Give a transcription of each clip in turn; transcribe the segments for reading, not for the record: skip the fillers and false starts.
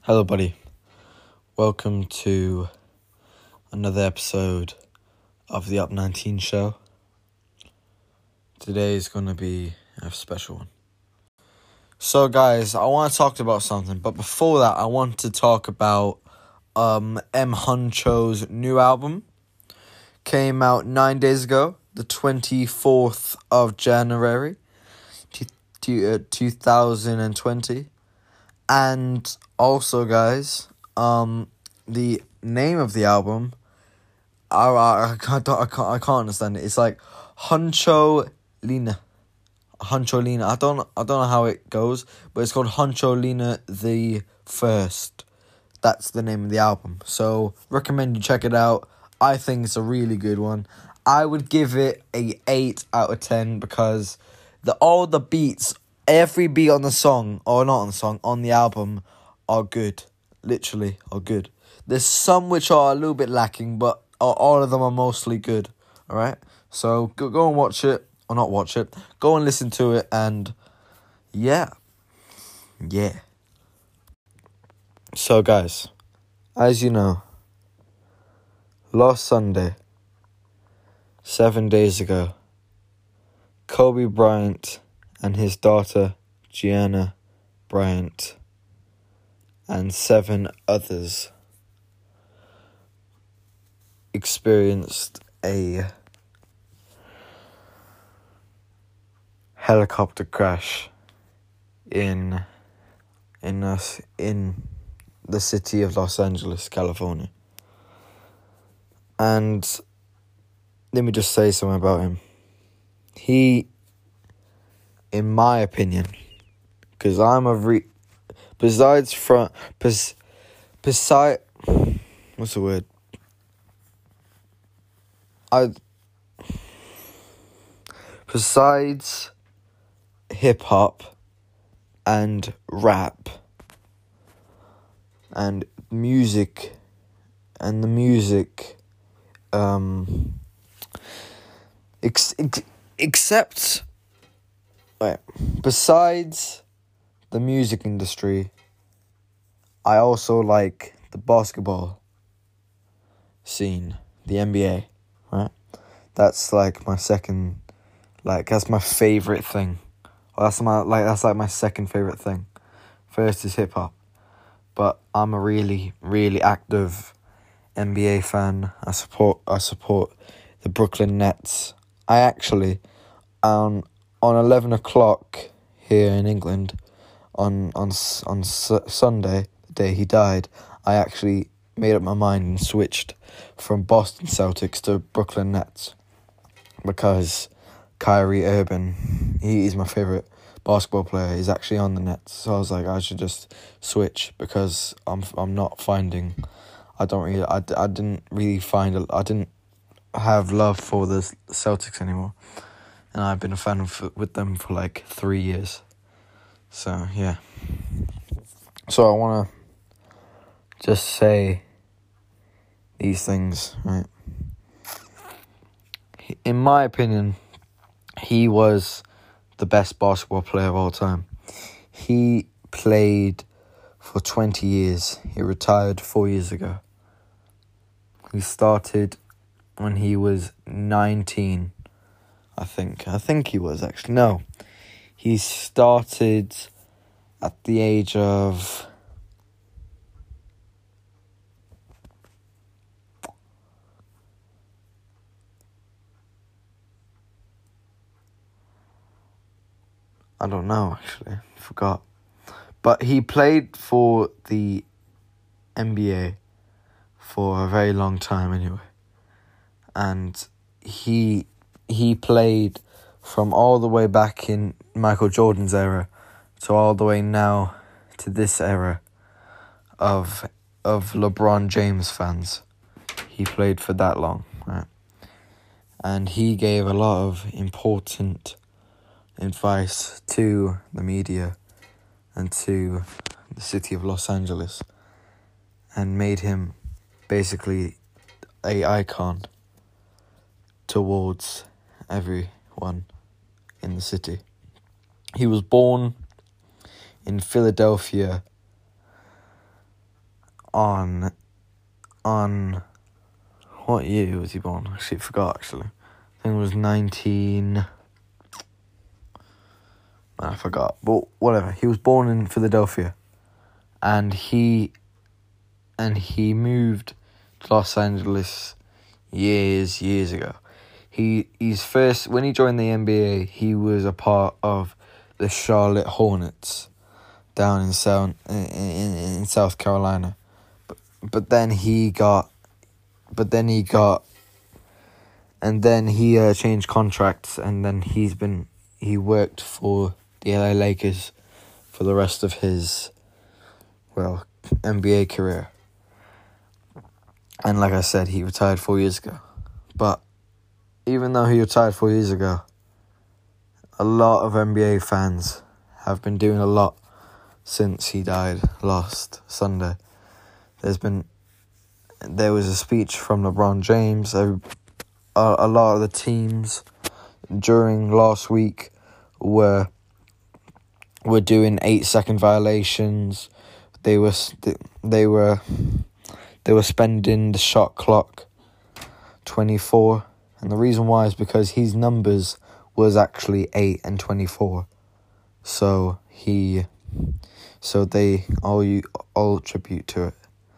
Hello, buddy. Welcome to another episode of the Up 19 show. Today is going to be a special one. So, guys, I want to talk about something, but before that, I want to talk about M. Huncho's new album. Came out 9 days ago, the 24th of January, 2020. And also, guys, the name of the album, I can't understand it. It's like Huncholina. I don't know how it goes, but it's called Huncholina the First. That's the name of the album. So recommend you check it out. I think it's a really good one. I would give it a 8 out of 10 because all the beats, every beat on the song, or not on the song, on the album, are good. Literally, are good. There's some which are a little bit lacking, but all of them are mostly good. Alright? So, go and watch it. Or not watch it. Go and listen to it, and yeah. Yeah. So, guys, as you know, last Sunday, 7 days ago, Kobe Bryant and his daughter, Gianna Bryant, and 7 others experienced a helicopter crash in the city of Los Angeles, California. And let me just say something about him. He, in my opinion, because I'm what's the word? Besides hip hop and rap and music and the music, besides the music industry, I also like the basketball scene, the NBA, right? That's like my second, that's my favorite thing. That's my second favorite thing. First is hip hop, but I'm a really, really active NBA fan. I support the Brooklyn Nets. I actually, on 11 o'clock here in England, on Sunday, the day he died, I actually made up my mind and switched from Boston Celtics to Brooklyn Nets because Kyrie Irving, he is my favourite basketball player. He's actually on the Nets, so I was like, I should just switch because I'm not finding. I didn't have love for the Celtics anymore, and I've been a fan with them for like 3 years. So yeah. So I wanna just say these things, right? In my opinion, he was the best basketball player of all time. He played for 20 years. He retired 4 years ago. He started when he was 19, I think. I think he was, actually. No. He started at the age of... I don't know, actually. I forgot. But he played for the NBA for a very long time anyway. And he played from all the way back in Michael Jordan's era to all the way now to this era of LeBron James fans. He played for that long, right? And he gave a lot of important advice to the media and to the city of Los Angeles, and made him basically an icon towards everyone in the city. He was born in Philadelphia on what year was he born? Actually, I forgot. I think it was 19. I forgot, but whatever. He was born in Philadelphia, and he moved to Los Angeles years ago. He's first when he joined the NBA. He was a part of the Charlotte Hornets down in South Carolina, but then he changed contracts, and then he worked for the LA Lakers for the rest of his NBA career. And like I said, he retired 4 years ago. But even though he retired 4 years ago, a lot of NBA fans have been doing a lot since he died last Sunday. There was a speech from LeBron James. A lot of the teams during last week were doing 8-second violations. They were spending the shot clock 24, and the reason why is because his numbers was actually 8 and 24. So they all tribute to it.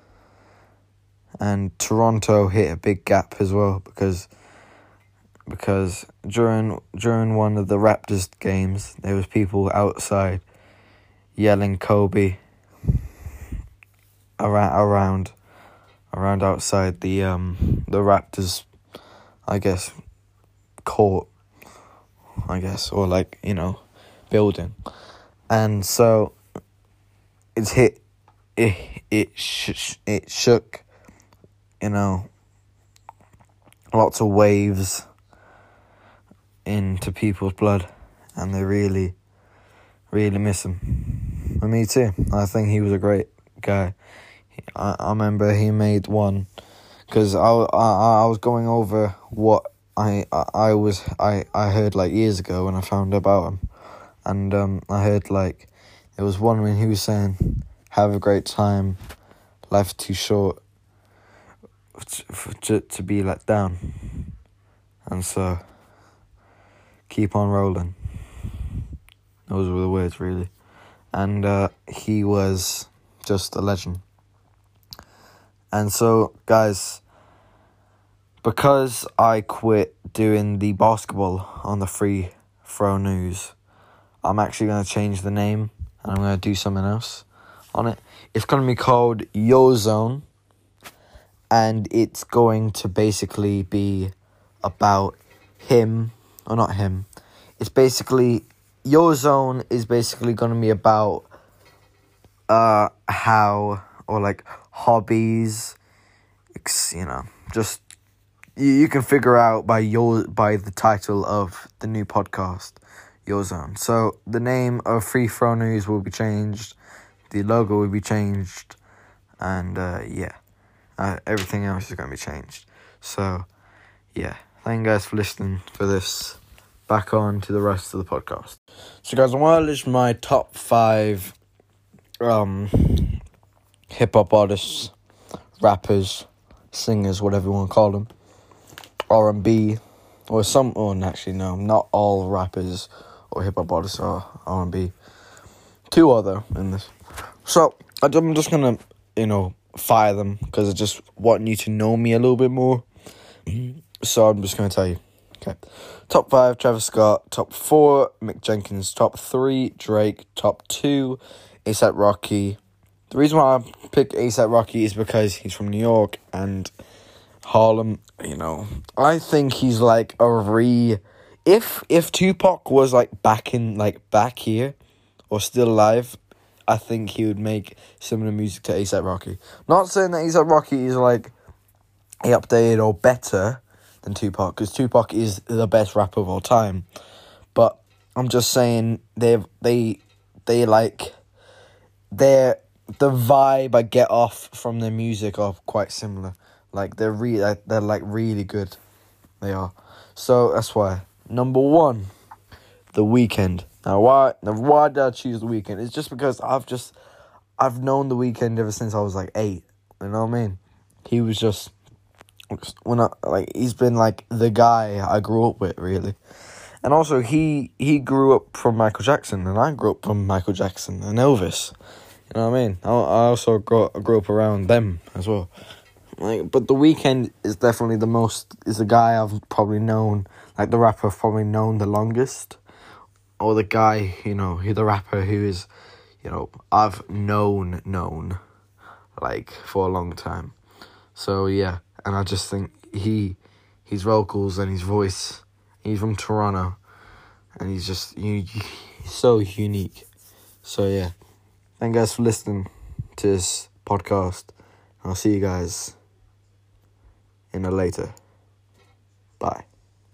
And Toronto hit a big gap as well because during one of the Raptors games, there was people outside yelling Kobe around outside the Raptors, I guess, court, or building. And so it shook, lots of waves into people's blood, and they really, really miss him. And me too. I think he was a great guy. I remember he made one, because I was going over what I heard years ago when I found about him, and I heard there was one when he was saying, "Have a great time, life's too short to be let down, and so keep on rolling." Those were the words, really. And he was just a legend. And so, guys, because I quit doing the basketball on the Free Throw News, I'm actually going to change the name, and I'm going to do something else on it. It's going to be called Your Zone, and it's going to basically be about him, or not him. It's basically, Your Zone is basically going to be about hobbies, just you can figure out by the title of the new podcast, Your Zone. So the name of Free Throw News will be changed, the logo will be changed, and everything else is going to be changed. So thank you guys for listening for this. Back on to the rest of the podcast. So guys, I want to list my top 5 hip-hop artists, rappers, singers, whatever you want to call them, R&B, or actually no, not all rappers or hip-hop artists are R&B. 2 are though in this. So I'm just going to, fire them, because I just want you to know me a little bit more. So I'm just going to tell you. Okay. Top 5, Travis Scott. Top 4, Mick Jenkins. Top 3, Drake. Top 2, A$AP Rocky. The reason why I picked A$AP Rocky is because he's from New York and Harlem. I think he's if Tupac was back here or still alive, I think he would make similar music to A$AP Rocky. Not saying that A$AP Rocky is updated or better than Tupac, because Tupac is the best rapper of all time. But I'm just saying the vibe I get off from their music are quite similar. They're really good. They are. So that's why. Number 1, The Weeknd. Now why did I choose The Weeknd? It's just because I've known The Weeknd ever since I was 8. You know what I mean? He was just he's been like the guy I grew up with, really. And also, he grew up from Michael Jackson, and I grew up from Michael Jackson and Elvis. You know what I mean? I also grew up around them as well. But The Weeknd is definitely is the guy I've probably known, like the rapper I've probably known the longest. Or the guy, the rapper who is, I've known, like, for a long time. So, yeah, and I just think his vocals and his voice, he's from Toronto, and he's just, he's so unique. So, yeah, thank you guys for listening to this podcast. I'll see you guys in a later. Bye.